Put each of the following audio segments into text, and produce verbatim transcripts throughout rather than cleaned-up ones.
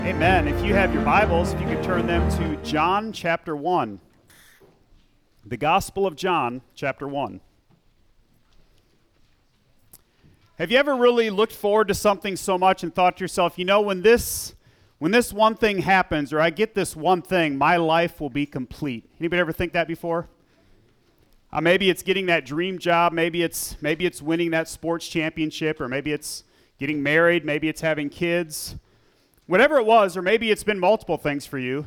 Amen. If you have your Bibles, if you could turn them to John chapter one. The Gospel of John chapter one. Have you ever really looked forward to something so much and thought to yourself, you know, when this when this one thing happens, or I get this one thing, my life will be complete? Anybody ever think that before? Uh, maybe it's getting that dream job, maybe it's maybe it's winning that sports championship, or maybe it's getting married, maybe it's having kids. Whatever it was, or maybe it's been multiple things for you,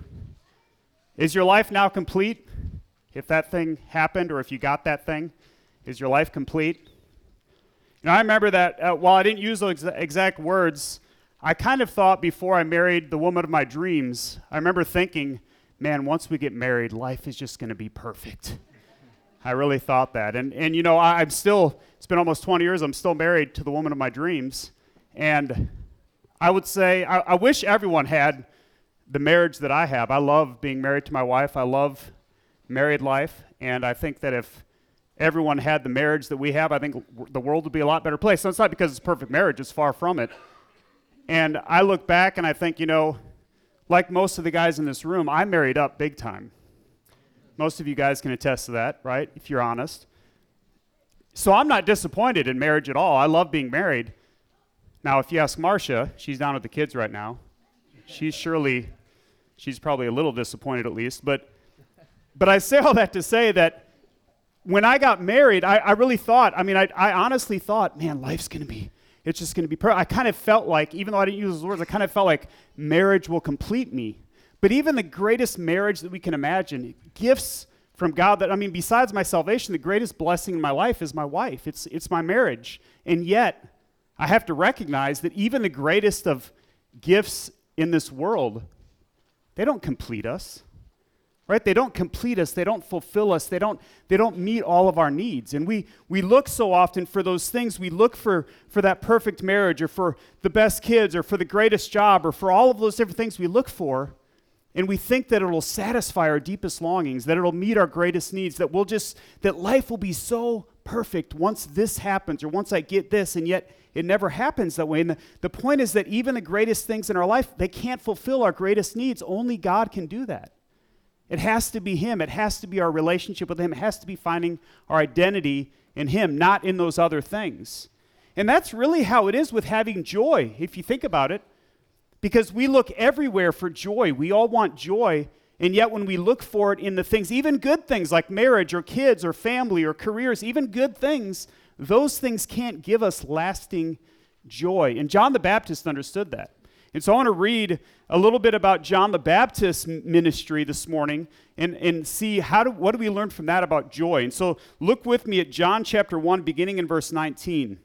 is your life now complete? If that thing happened, or if you got that thing, is your life complete? You know, I remember that uh, while I didn't use those ex- exact words, I kind of thought before I married the woman of my dreams, I remember thinking, man, once we get married, life is just going to be perfect. I really thought that. And, and you know, I, I'm still, it's been almost twenty years, I'm still married to the woman of my dreams, and I would say, I, I wish everyone had the marriage that I have. I love being married to my wife. I love married life. And I think that if everyone had the marriage that we have, I think the world would be a lot better place. So it's not because it's perfect marriage. It's far from it. And I look back and I think, you know, like most of the guys in this room, I married up big time. Most of you guys can attest to that, right, if you're honest. So I'm not disappointed in marriage at all. I love being married. Now, if you ask Marcia, she's down with the kids right now. She's surely, she's probably a little disappointed at least. But but I say all that to say that when I got married, I, I really thought, I mean, I, I honestly thought, man, life's going to be, it's just going to be perfect. I kind of felt like, even though I didn't use those words, I kind of felt like marriage will complete me. But even the greatest marriage that we can imagine, gifts from God that, I mean, besides my salvation, the greatest blessing in my life is my wife. It's it's my marriage. And yet, I have to recognize that even the greatest of gifts in this world, they don't complete us, right? They don't complete us. They don't fulfill us. They don't, they don't meet all of our needs. And we, we look so often for those things. We look for, for that perfect marriage, or for the best kids, or for the greatest job, or for all of those different things we look for. And we think that it'll satisfy our deepest longings, that it'll meet our greatest needs, that we'll just, that life will be so perfect once this happens, or once I get this, and yet it never happens that way. And the, the point is that even the greatest things in our life, they can't fulfill our greatest needs. Only God can do that. It has to be Him. It has to be our relationship with Him. It has to be finding our identity in Him, not in those other things. And that's really how it is with having joy, if you think about it. Because we look everywhere for joy. We all want joy. And yet when we look for it in the things, even good things like marriage or kids or family or careers, even good things, those things can't give us lasting joy. And John the Baptist understood that. And so I want to read a little bit about John the Baptist's ministry this morning and, and see how do, what do we learn from that about joy. And so look with me at John chapter one, beginning in verse nineteen.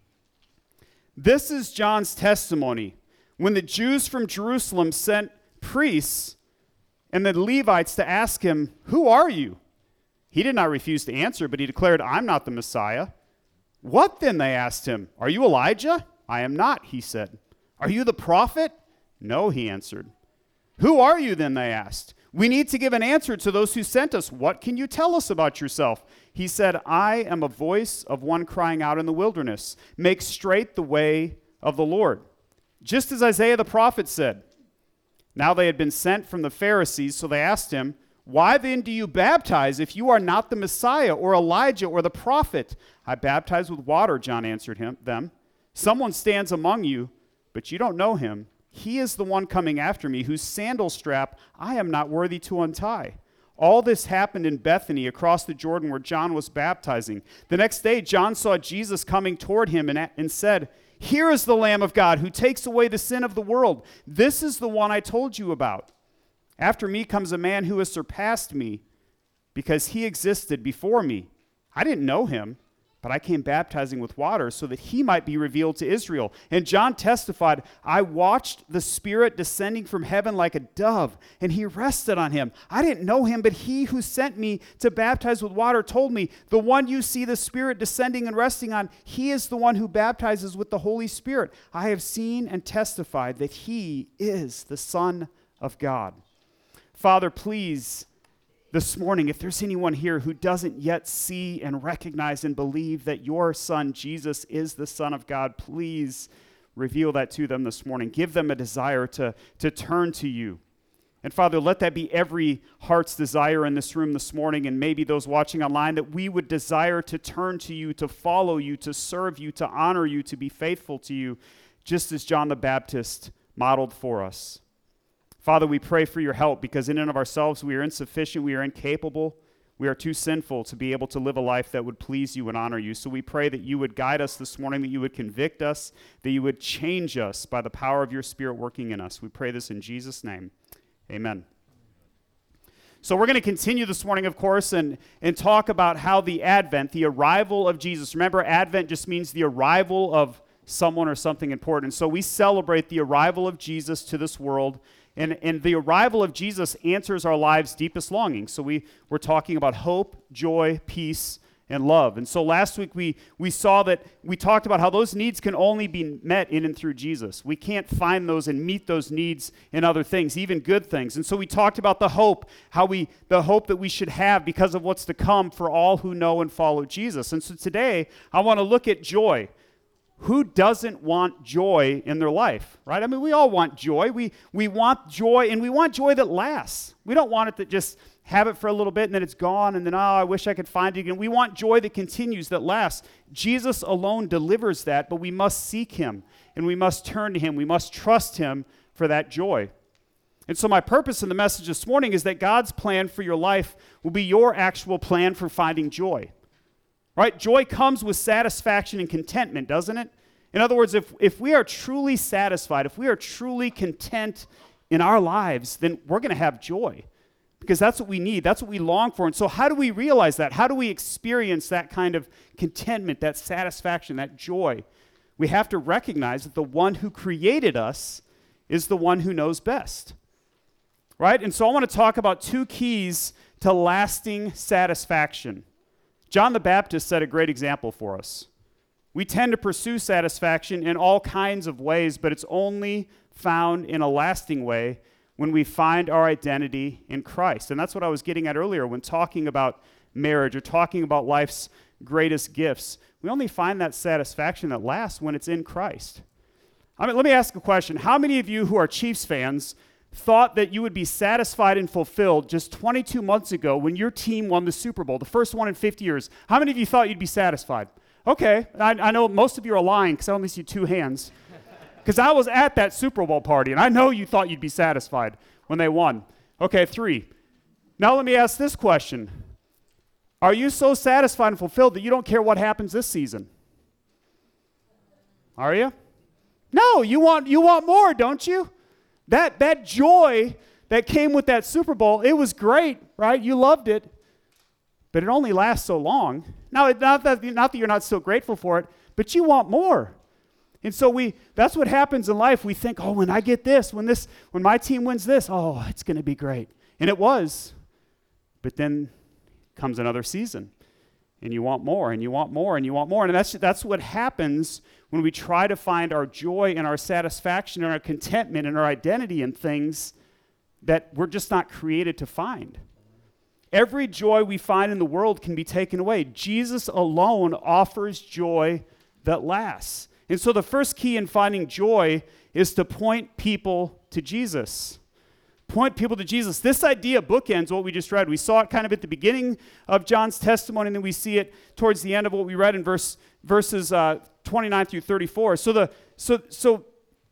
This is John's testimony. When the Jews from Jerusalem sent priests and the Levites to ask him, "Who are you?" He did not refuse to answer, but he declared, "I'm not the Messiah." "What then?" they asked him. "Are you Elijah?" "I am not," he said. "Are you the prophet?" "No," he answered. "Who are you then?" they asked. "We need to give an answer to those who sent us. What can you tell us about yourself?" He said, "I am a voice of one crying out in the wilderness. Make straight the way of the Lord." Just as Isaiah the prophet said. Now they had been sent from the Pharisees, so they asked him, "Why then do you baptize if you are not the Messiah or Elijah or the prophet?" "I baptize with water," John answered him, them. "Someone stands among you, but you don't know him. He is the one coming after me, whose sandal strap I am not worthy to untie." All this happened in Bethany across the Jordan where John was baptizing. The next day, John saw Jesus coming toward him and, and said, "Here is the Lamb of God who takes away the sin of the world. This is the one I told you about. After me comes a man who has surpassed me because he existed before me. I didn't know him, but I came baptizing with water so that he might be revealed to Israel." And John testified, "I watched the Spirit descending from heaven like a dove, and he rested on him. I didn't know him, but he who sent me to baptize with water told me, 'The one you see the Spirit descending and resting on, he is the one who baptizes with the Holy Spirit. I have seen and testified that he is the Son of God.'" Father, please, this morning, if there's anyone here who doesn't yet see and recognize and believe that your Son, Jesus, is the Son of God, please reveal that to them this morning. Give them a desire to, to turn to you. And Father, let that be every heart's desire in this room this morning, and maybe those watching online, that we would desire to turn to you, to follow you, to serve you, to honor you, to be faithful to you, just as John the Baptist modeled for us. Father, we pray for your help, because in and of ourselves we are insufficient, we are incapable, we are too sinful to be able to live a life that would please you and honor you. So we pray that you would guide us this morning, that you would convict us, that you would change us by the power of your Spirit working in us. We pray this in Jesus' name. Amen. So we're going to continue this morning, of course, and, and talk about how the advent, the arrival of Jesus. Remember, advent just means the arrival of someone or something important. So we celebrate the arrival of Jesus to this world, and, and the arrival of Jesus answers our lives' deepest longings. So we, we're talking about hope, joy, peace, and love. And so last week we we saw that we talked about how those needs can only be met in and through Jesus. We can't find those and meet those needs in other things, even good things. And so we talked about the hope, how we the hope that we should have because of what's to come for all who know and follow Jesus. And so today I want to look at joy. Who doesn't want joy in their life, right? I mean, we all want joy. We we want joy, and we want joy that lasts. We don't want it to just have it for a little bit and then it's gone, and then, oh, I wish I could find it again. We want joy that continues, that lasts. Jesus alone delivers that, but we must seek him, and we must turn to him. We must trust him for that joy. And so my purpose in the message this morning is that God's plan for your life will be your actual plan for finding joy. Right? Joy comes with satisfaction and contentment, doesn't it? In other words, if, if we are truly satisfied, if we are truly content in our lives, then we're going to have joy, because that's what we need. That's what we long for. And so how do we realize that? How do we experience that kind of contentment, that satisfaction, that joy? We have to recognize that the one who created us is the one who knows best. Right? And so I want to talk about two keys to lasting satisfaction. John the Baptist set a great example for us. We tend to pursue satisfaction in all kinds of ways, but it's only found in a lasting way when we find our identity in Christ. And that's what I was getting at earlier when talking about marriage or talking about life's greatest gifts. We only find that satisfaction that lasts when it's in Christ. I mean, let me ask a question. How many of you who are Chiefs fans thought that you would be satisfied and fulfilled just twenty-two months ago when your team won the Super Bowl, the first one in fifty years? How many of you thought you'd be satisfied? Okay, I, I know most of you are lying because I only see two hands. Because I was at that Super Bowl party, and I know you thought you'd be satisfied when they won. Okay, three. Now let me ask this question. Are you so satisfied and fulfilled that you don't care what happens this season? Are you? No, you want you want more, don't you? That that joy that came with that Super Bowl, it was great, right? You loved it, but it only lasts so long. Now, it, not that not that you're not still grateful for it, but you want more. And so we that's what happens in life. We think, oh, when I get this, when this, when my team wins this, oh, it's going to be great. And it was. But then comes another season, and you want more, and you want more, and you want more. And that's that's what happens when we try to find our joy and our satisfaction and our contentment and our identity in things that we're just not created to find. Every joy we find in the world can be taken away. Jesus alone offers joy that lasts. And so the first key in finding joy is to point people to Jesus. Point people to Jesus. This idea bookends what we just read. We saw it kind of at the beginning of John's testimony, and then we see it towards the end of what we read in verse verses uh, twenty-nine through thirty-four. So the so so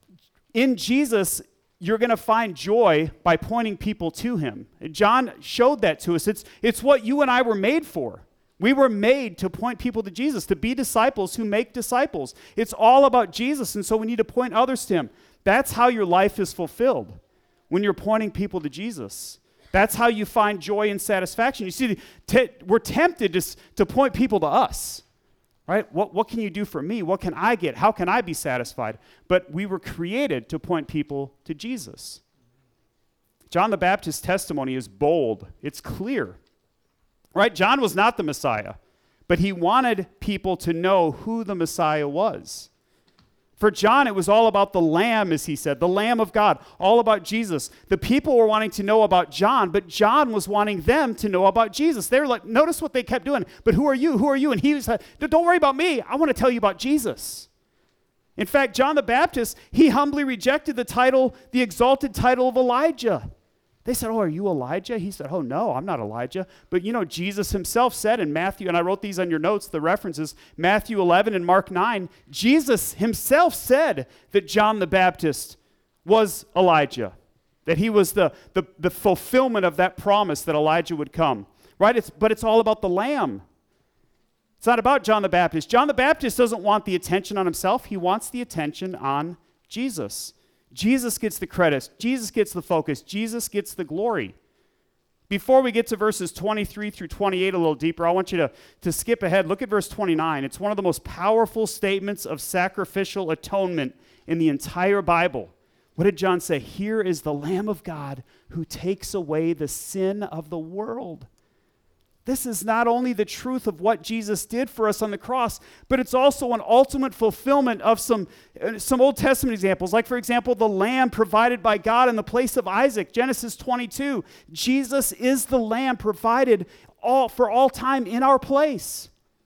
in Jesus, you're going to find joy by pointing people to him. John showed that to us. It's it's what you and I were made for. We were made to point people to Jesus, to be disciples who make disciples. It's all about Jesus, and so we need to point others to him. That's how your life is fulfilled, when you're pointing people to Jesus. That's how you find joy and satisfaction. You see, t- we're tempted to, to point people to us, right? What, what can you do for me? What can I get? How can I be satisfied? But we were created to point people to Jesus. John the Baptist's testimony is bold. It's clear. Right? John was not the Messiah, but he wanted people to know who the Messiah was. For John, it was all about the Lamb, as he said, the Lamb of God, all about Jesus. The people were wanting to know about John, but John was wanting them to know about Jesus. They were like, notice what they kept doing. But who are you? Who are you? And he was like, don't worry about me. I want to tell you about Jesus. In fact, John the Baptist, he humbly rejected the title, the exalted title of Elijah. They said, oh, are you Elijah? He said, oh, no, I'm not Elijah. But you know, Jesus himself said in Matthew, and I wrote these on your notes, the references, Matthew eleven and Mark nine, Jesus himself said that John the Baptist was Elijah, that he was the, the, the fulfillment of that promise that Elijah would come, right? It's, but it's all about the Lamb. It's not about John the Baptist. John the Baptist doesn't want the attention on himself. He wants the attention on Jesus. Jesus gets the credit. Jesus gets the focus. Jesus gets the glory. Before we get to verses twenty-three through twenty-eight a little deeper, I want you to, to skip ahead. Look at verse twenty-nine. It's one of the most powerful statements of sacrificial atonement in the entire Bible. What did John say? Here is the Lamb of God who takes away the sin of the world. This is not only the truth of what Jesus did for us on the cross, but it's also an ultimate fulfillment of some, uh, some Old Testament examples. Like, for example, the lamb provided by God in the place of Isaac, Genesis twenty-two. Jesus is the lamb provided all, for all time in our place.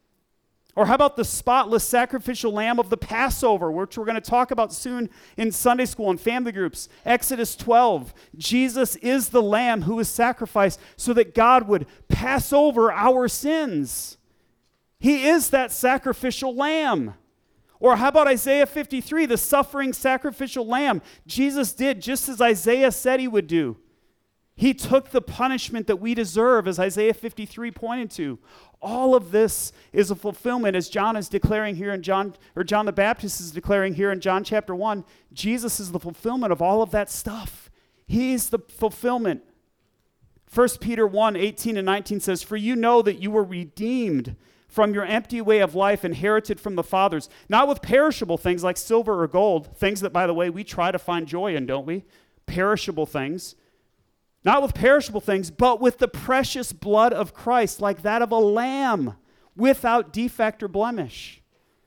Or how about the spotless sacrificial lamb of the Passover, which we're going to talk about soon in Sunday school and family groups. Exodus twelve, Jesus is the lamb who was sacrificed so that God would pass over our sins. He is that sacrificial lamb. Or how about Isaiah fifty-three, the suffering sacrificial lamb? Jesus did just as Isaiah said he would do. He took the punishment that we deserve, as Isaiah fifty-three pointed to. All of this is a fulfillment, as John is declaring here in John, or John the Baptist is declaring here in John chapter one. Jesus is the fulfillment of all of that stuff. He's the fulfillment. First Peter one, eighteen and nineteen says, for you know that you were redeemed from your empty way of life inherited from the fathers, not with perishable things like silver or gold, things that, by the way, we try to find joy in, don't we? Perishable things. Not with perishable things, but with the precious blood of Christ, like that of a lamb, without defect or blemish.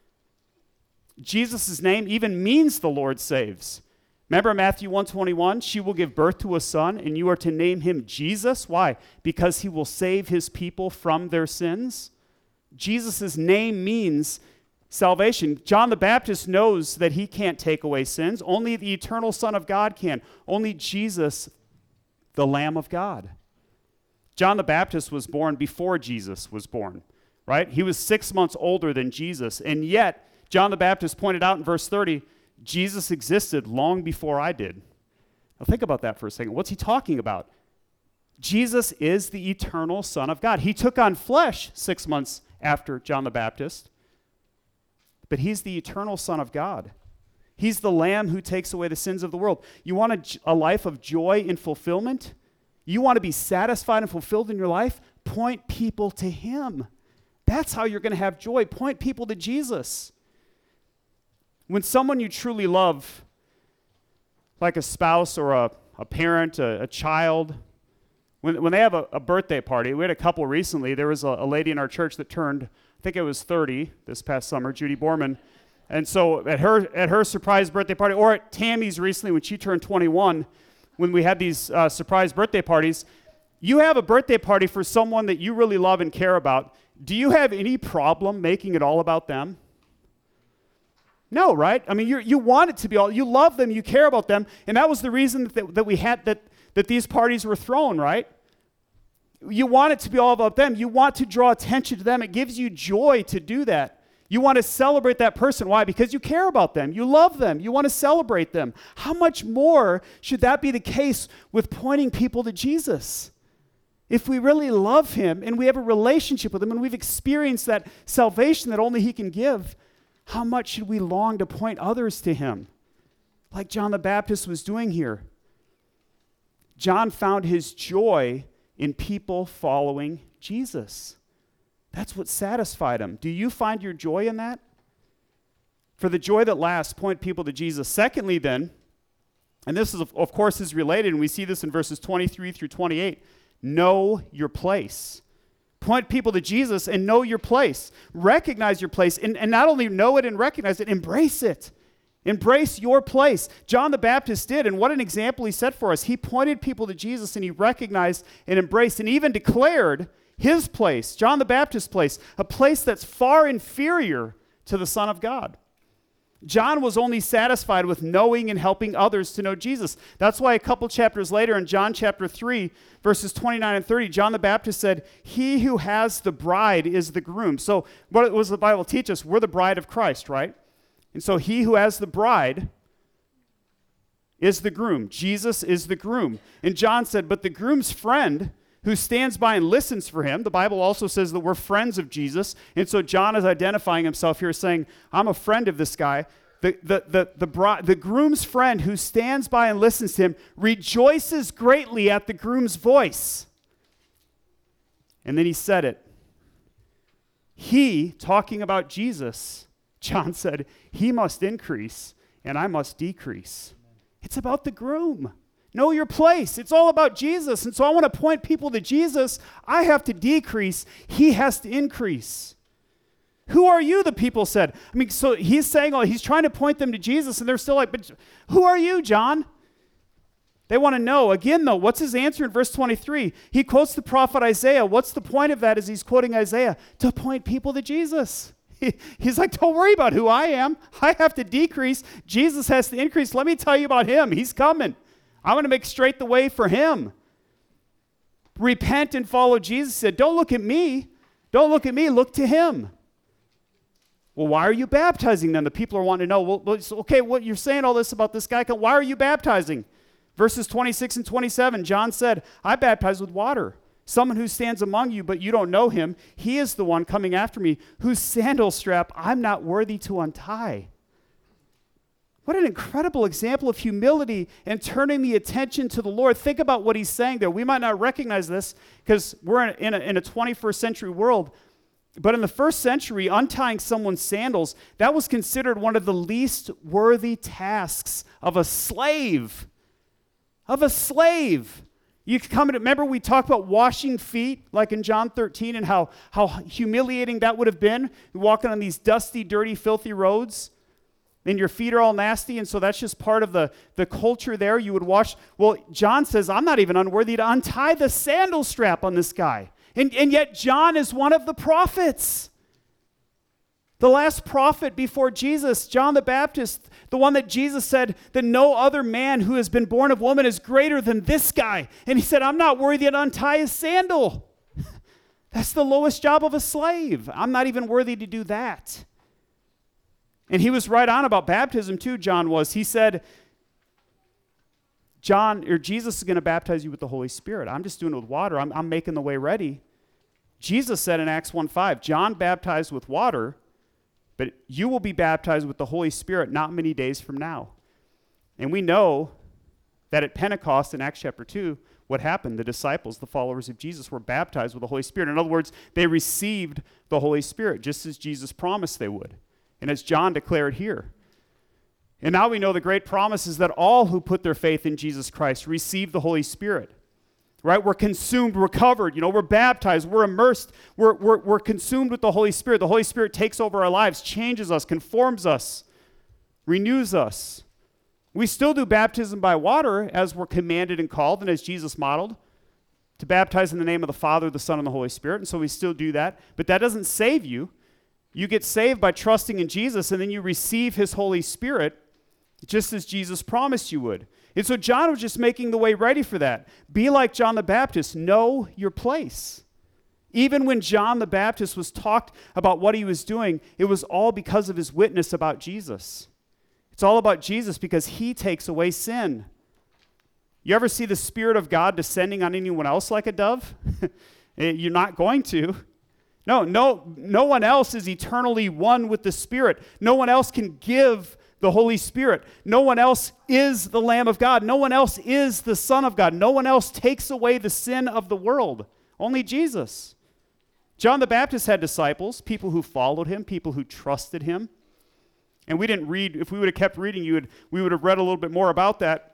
Jesus' name even means the Lord saves. Remember Matthew one twenty-one, she will give birth to a son, and you are to name him Jesus. Why? Because he will save his people from their sins. Jesus' name means salvation. John the Baptist knows that he can't take away sins. Only the eternal Son of God can. Only Jesus, the Lamb of God. John the Baptist was born before Jesus was born, right? He was six months older than Jesus, and yet John the Baptist pointed out in verse thirty, Jesus existed long before I did. Now think about that for a second. What's he talking about? Jesus is the eternal Son of God. He took on flesh six months after John the Baptist, but he's the eternal Son of God. He's the Lamb who takes away the sins of the world. You want a, a life of joy and fulfillment? You want to be satisfied and fulfilled in your life? Point people to him. That's how you're going to have joy. Point people to Jesus. When someone you truly love, like a spouse or a, a parent, a, a child, when, when they have a, a birthday party, we had a couple recently. There was a, a lady in our church that turned, I think it was thirty this past summer, Judy Borman. And so at her at her surprise birthday party, or at Tammy's recently when she turned twenty-one, when we had these uh, surprise birthday parties, you have a birthday party for someone that you really love and care about. Do you have any problem making it all about them? No, right? I mean, you you want it to be all, you love them, you care about them, and that was the reason that, that we had, that, that these parties were thrown, right? You want it to be all about them. You want to draw attention to them. It gives you joy to do that. You want to celebrate that person. Why? Because you care about them. You love them. You want to celebrate them. How much more should that be the case with pointing people to Jesus? If we really love him and we have a relationship with him and we've experienced that salvation that only he can give, how much should we long to point others to him? Like John the Baptist was doing here. John found his joy in people following Jesus. That's what satisfied him. Do you find your joy in that? For the joy that lasts, point people to Jesus. Secondly, then, and this is, of course, is related, and we see this in verses twenty-three through twenty-eight, know your place. Point people to Jesus and know your place. Recognize your place, and, and not only know it and recognize it, embrace it. Embrace your place. John the Baptist did, and what an example he set for us. He pointed people to Jesus, and he recognized and embraced and even declared his place, John the Baptist's place, a place that's far inferior to the Son of God. John was only satisfied with knowing and helping others to know Jesus. That's why a couple chapters later in John chapter three, verses twenty-nine and thirty, John the Baptist said, he who has the bride is the groom. So what does the Bible teach us? We're the bride of Christ, right? And so he who has the bride is the groom. Jesus is the groom. And John said, but the groom's friend who stands by and listens for him. The Bible also says that we're friends of Jesus. And so John is identifying himself here saying, I'm a friend of this guy. The, the, the, the, bro- the groom's friend who stands by and listens to him rejoices greatly at the groom's voice. And then he said it. He, talking about Jesus, John said, he must increase and I must decrease. It's about the groom. Know your place. It's all about Jesus. And so I want to point people to Jesus. I have to decrease. He has to increase. Who are you, the people said. I mean, so he's saying, oh, he's trying to point them to Jesus, and they're still like, but who are you, John? They want to know. Again, though, what's his answer in verse twenty-three? He quotes the prophet Isaiah. What's the point of that as he's quoting Isaiah? To point people to Jesus. He, he's like, don't worry about who I am. I have to decrease. Jesus has to increase. Let me tell you about him. He's coming. I'm going to make straight the way for him. Repent and follow Jesus. He said, don't look at me. Don't look at me. Look to him. Well, why are you baptizing them? The people are wanting to know. Well, well okay, what you're saying all this about this guy. Why are you baptizing? Verses twenty-six and twenty-seven, John said, I baptize with water. Someone who stands among you, but you don't know him, he is the one coming after me, whose sandal strap I'm not worthy to untie. What an incredible example of humility and turning the attention to the Lord. Think about what he's saying there. We might not recognize this because we're in a, in, a, in a twenty-first century world. But in the first century, untying someone's sandals, that was considered one of the least worthy tasks of a slave. Of a slave. You could come and remember we talked about washing feet, like in John thirteen, and how, how humiliating that would have been, walking on these dusty, dirty, filthy roads. And your feet are all nasty, and so that's just part of the, the culture there. You would wash. Well, John says, I'm not even unworthy to untie the sandal strap on this guy. And, and yet John is one of the prophets. The last prophet before Jesus, John the Baptist, the one that Jesus said that no other man who has been born of woman is greater than this guy. And he said, I'm not worthy to untie his sandal. That's the lowest job of a slave. I'm not even worthy to do that. And he was right on about baptism too, John was. He said, John, or Jesus is going to baptize you with the Holy Spirit. I'm just doing it with water. I'm, I'm making the way ready. Jesus said in Acts one five, John baptized with water, but you will be baptized with the Holy Spirit not many days from now. And we know that at Pentecost in Acts chapter two, what happened? The disciples, the followers of Jesus, were baptized with the Holy Spirit. In other words, they received the Holy Spirit, just as Jesus promised they would. And as John declared here. And now we know the great promise is that all who put their faith in Jesus Christ receive the Holy Spirit. Right? We're consumed, we're covered, you know, we're baptized, we're immersed, we're, we're, we're consumed with the Holy Spirit. The Holy Spirit takes over our lives, changes us, conforms us, renews us. We still do baptism by water as we're commanded and called and as Jesus modeled, to baptize in the name of the Father, the Son, and the Holy Spirit. And so we still do that. But that doesn't save you. You get saved by trusting in Jesus, and then you receive his Holy Spirit just as Jesus promised you would. And so John was just making the way ready for that. Be like John the Baptist. Know your place. Even when John the Baptist was talked about what he was doing, it was all because of his witness about Jesus. It's all about Jesus because he takes away sin. You ever see the Spirit of God descending on anyone else like a dove? You're not going to. No, no, no one else is eternally one with the Spirit. No one else can give the Holy Spirit. No one else is the Lamb of God. No one else is the Son of God. No one else takes away the sin of the world. Only Jesus. John the Baptist had disciples, people who followed him, people who trusted him. And we didn't read, if we would have kept reading, you would, we would have read a little bit more about that.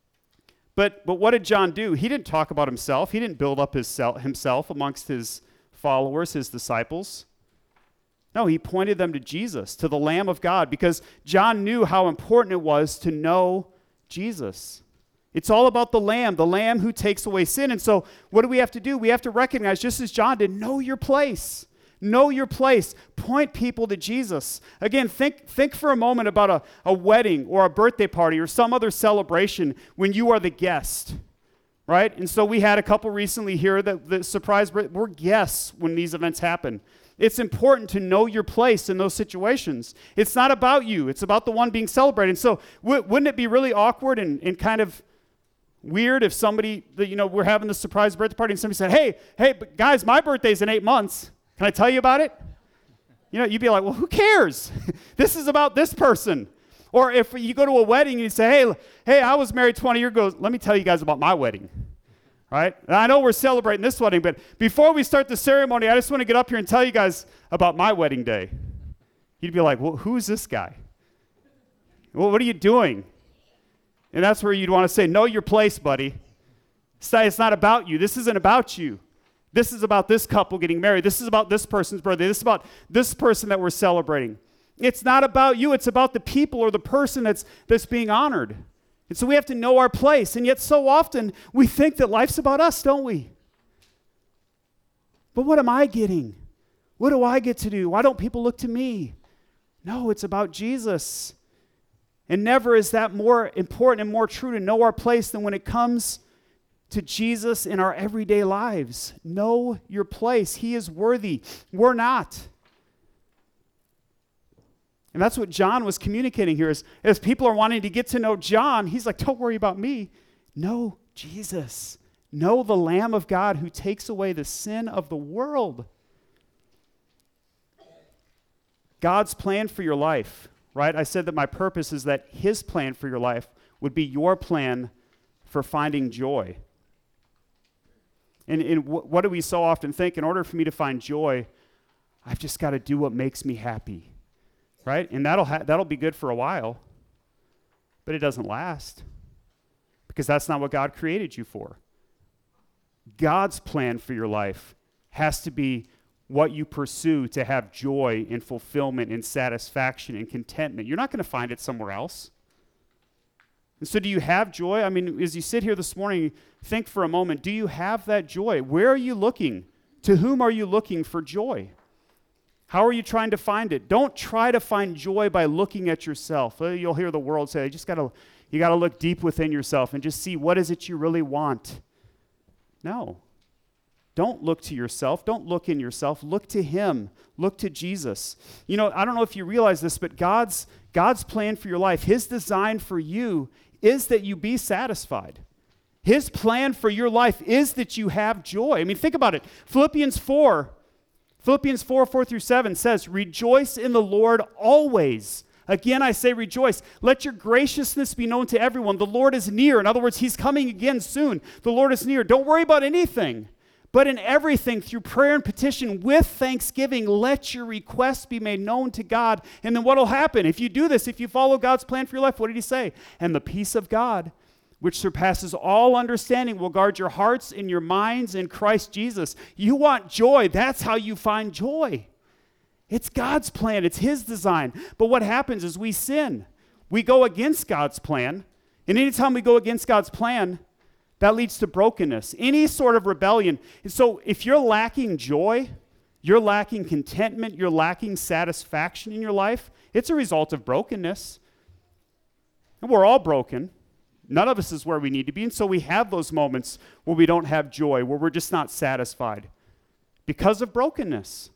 But, but what did John do? He didn't talk about himself. He didn't build up his self, himself amongst his followers, his disciples. No, he pointed them to Jesus, to the Lamb of God, because John knew how important it was to know Jesus. It's all about the Lamb, the Lamb who takes away sin. And so what do we have to do? We have to recognize, just as John did, know your place. Know your place. Point people to Jesus. Again, think, think for a moment about a, a wedding or a birthday party or some other celebration when you are the guest, right? And so we had a couple recently here that the surprise, we're guests when these events happen. It's important to know your place in those situations. It's not about you. It's about the one being celebrated. And so w- wouldn't it be really awkward and, and kind of weird if somebody, you know, we're having this surprise birthday party and somebody said, hey, hey, but guys, my birthday's in eight months. Can I tell you about it? You know, you'd be like, well, who cares? This is about this person. Or if you go to a wedding and you say, hey, hey, I was married twenty years ago. Let me tell you guys about my wedding. Right? And I know we're celebrating this wedding, but before we start the ceremony, I just want to get up here and tell you guys about my wedding day. You'd be like, well, who's this guy? Well, what are you doing? And that's where you'd want to say, know your place, buddy. Say it's not about you. This isn't about you. This is about this couple getting married. This is about this person's birthday. This is about this person that we're celebrating. It's not about you. It's about the people or the person that's that's being honored. And so we have to know our place. And yet so often we think that life's about us, don't we? But what am I getting? What do I get to do? Why don't people look to me? No, it's about Jesus. And never is that more important and more true to know our place than when it comes to Jesus in our everyday lives. Know your place. He is worthy. We're not. And that's what John was communicating here. Is, as people are wanting to get to know John, he's like, don't worry about me. Know Jesus. Know the Lamb of God who takes away the sin of the world. God's plan for your life, right? I said that my purpose is that his plan for your life would be your plan for finding joy. And, and w- what do we so often think? In order for me to find joy, I've just got to do what makes me happy. Right? And that'll ha- that'll be good for a while, but it doesn't last because that's not what God created you for. God's plan for your life has to be what you pursue to have joy and fulfillment and satisfaction and contentment. You're not going to find it somewhere else. And so do you have joy? I mean, as you sit here this morning, think for a moment, do you have that joy? Where are you looking? To whom are you looking for joy? How are you trying to find it? Don't try to find joy by looking at yourself. You'll hear the world say, you just gotta, you gotta look deep within yourself and just see what is it you really want. No. Don't look to yourself. Don't look in yourself. Look to him. Look to Jesus. You know, I don't know if you realize this, but God's, God's plan for your life, his design for you is that you be satisfied. His plan for your life is that you have joy. I mean, think about it. Philippians four, Philippians four, four through seven says, rejoice in the Lord always. Again, I say rejoice. Let your graciousness be known to everyone. The Lord is near. In other words, he's coming again soon. The Lord is near. Don't worry about anything, but in everything, through prayer and petition, with thanksgiving, let your requests be made known to God. And then what will happen? If you do this, if you follow God's plan for your life, what did he say? And the peace of God, which surpasses all understanding, will guard your hearts and your minds in Christ Jesus. You want joy. That's how you find joy. It's God's plan. It's his design. But what happens is we sin. We go against God's plan. And anytime we go against God's plan, that leads to brokenness, any sort of rebellion. And so if you're lacking joy, you're lacking contentment, you're lacking satisfaction in your life, it's a result of brokenness. And we're all broken. None of us is where we need to be, and so we have those moments where we don't have joy, where we're just not satisfied because of brokenness.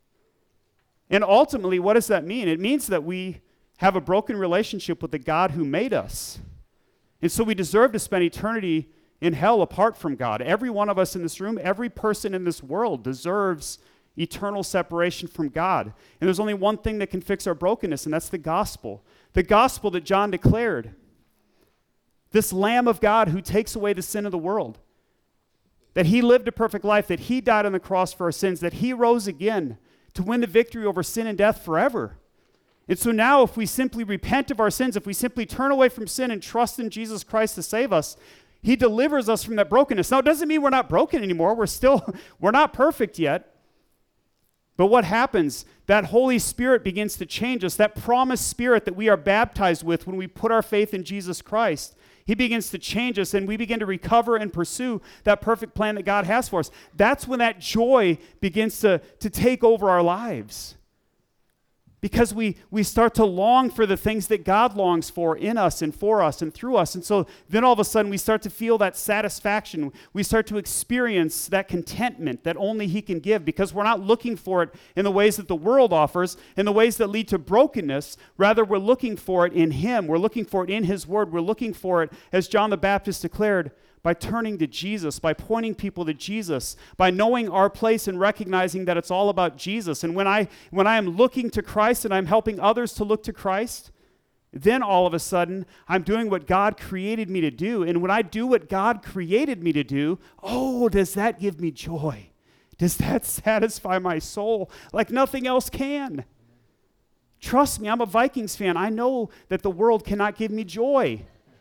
And ultimately, what does that mean? It means that we have a broken relationship with the God who made us. And so we deserve to spend eternity in hell apart from God. Every one of us in this room, every person in this world deserves eternal separation from God. And there's only one thing that can fix our brokenness, and that's the gospel. The gospel that John declared. This Lamb of God who takes away the sin of the world. That he lived a perfect life, that he died on the cross for our sins, that he rose again to win the victory over sin and death forever. And so now if we simply repent of our sins, if we simply turn away from sin and trust in Jesus Christ to save us, he delivers us from that brokenness. Now, it doesn't mean we're not broken anymore. We're still, we're not perfect yet. But what happens? That Holy Spirit begins to change us. That promised Spirit that we are baptized with when we put our faith in Jesus Christ, He begins to change us, and we begin to recover and pursue that perfect plan that God has for us. That's when that joy begins to, to take over our lives. Because we, we start to long for the things that God longs for in us and for us and through us. And so then all of a sudden we start to feel that satisfaction. We start to experience that contentment that only He can give, because we're not looking for it in the ways that the world offers, in the ways that lead to brokenness. Rather, we're looking for it in Him. We're looking for it in His Word. We're looking for it, as John the Baptist declared, by turning to Jesus, by pointing people to Jesus, by knowing our place and recognizing that it's all about Jesus. And when I when I am looking to Christ and I'm helping others to look to Christ, then all of a sudden I'm doing what God created me to do. And when I do what God created me to do, oh, does that give me joy? Does that satisfy my soul like nothing else can? Trust me, I'm a Vikings fan. I know that the world cannot give me joy.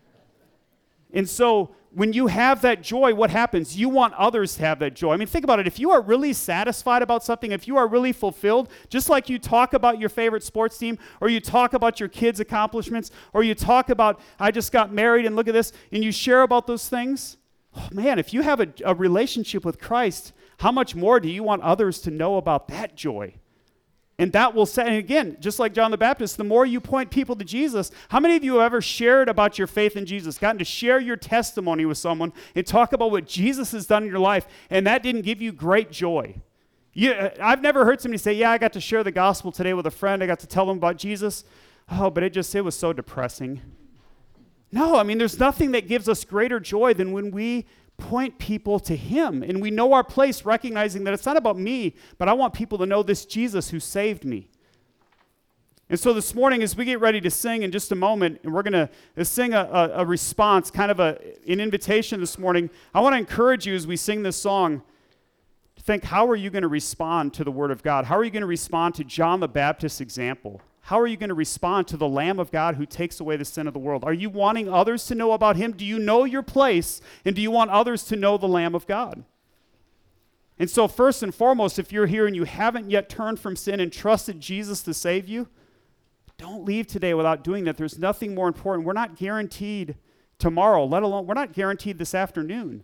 And so when you have that joy, what happens? You want others to have that joy. I mean, think about it. If you are really satisfied about something, if you are really fulfilled, just like you talk about your favorite sports team, or you talk about your kids' accomplishments, or you talk about, I just got married and look at this, and you share about those things, oh man, if you have a, a relationship with Christ, how much more do you want others to know about that joy? And that will say, and again, just like John the Baptist, the more you point people to Jesus, how many of you have ever shared about your faith in Jesus, gotten to share your testimony with someone and talk about what Jesus has done in your life, and that didn't give you great joy? You, I've never heard somebody say, yeah, I got to share the gospel today with a friend. I got to tell them about Jesus. Oh, but it just, it was so depressing. No, I mean, there's nothing that gives us greater joy than when we point people to Him, and we know our place, recognizing that it's not about me, but I want people to know this Jesus who saved me. And so this morning, as we get ready to sing in just a moment, and we're going to sing a, a, a response, kind of a, an invitation this morning, I want to encourage you as we sing this song to think, how are you going to respond to the Word of God? How are you going to respond to John the Baptist's example? How are you going to respond to the Lamb of God who takes away the sin of the world? Are you wanting others to know about Him? Do you know your place? And do you want others to know the Lamb of God? And so first and foremost, if you're here and you haven't yet turned from sin and trusted Jesus to save you, don't leave today without doing that. There's nothing more important. We're not guaranteed tomorrow, let alone, we're not guaranteed this afternoon.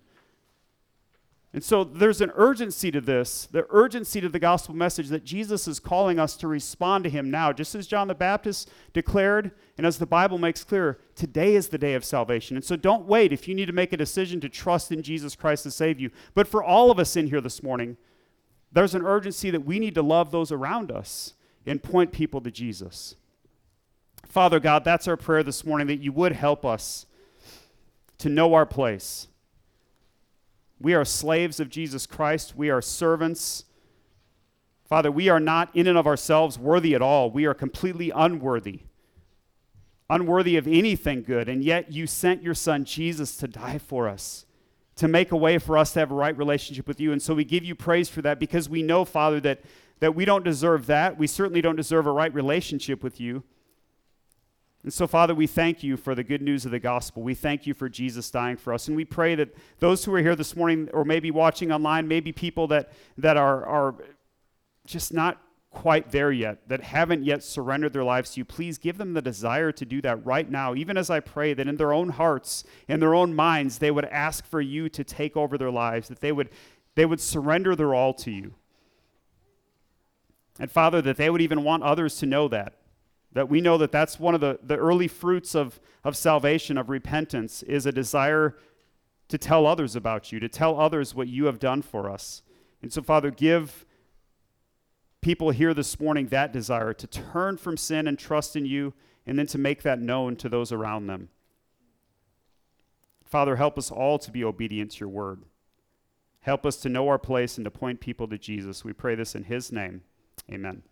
And so there's an urgency to this, the urgency to the gospel message that Jesus is calling us to respond to Him now. Just as John the Baptist declared, and as the Bible makes clear, today is the day of salvation. And so don't wait if you need to make a decision to trust in Jesus Christ to save you. But for all of us in here this morning, there's an urgency that we need to love those around us and point people to Jesus. Father God, that's our prayer this morning, that you would help us to know our place. We are slaves of Jesus Christ. We are servants. Father, we are not in and of ourselves worthy at all. We are completely unworthy, unworthy of anything good, and yet you sent your Son Jesus to die for us, to make a way for us to have a right relationship with you. And so we give you praise for that, because we know, Father, that, that we don't deserve that. We certainly don't deserve a right relationship with you. And so, Father, we thank you for the good news of the gospel. We thank you for Jesus dying for us. And we pray that those who are here this morning, or maybe watching online, maybe people that, that are, are just not quite there yet, that haven't yet surrendered their lives to you, please give them the desire to do that right now, even as I pray that in their own hearts, in their own minds, they would ask for you to take over their lives, that they would, they would surrender their all to you. And, Father, that they would even want others to know that. That we know that that's one of the, the early fruits of, of salvation, of repentance, is a desire to tell others about you, to tell others what you have done for us. And so, Father, give people here this morning that desire to turn from sin and trust in you, and then to make that known to those around them. Father, help us all to be obedient to your word. Help us to know our place and to point people to Jesus. We pray this in his name. Amen.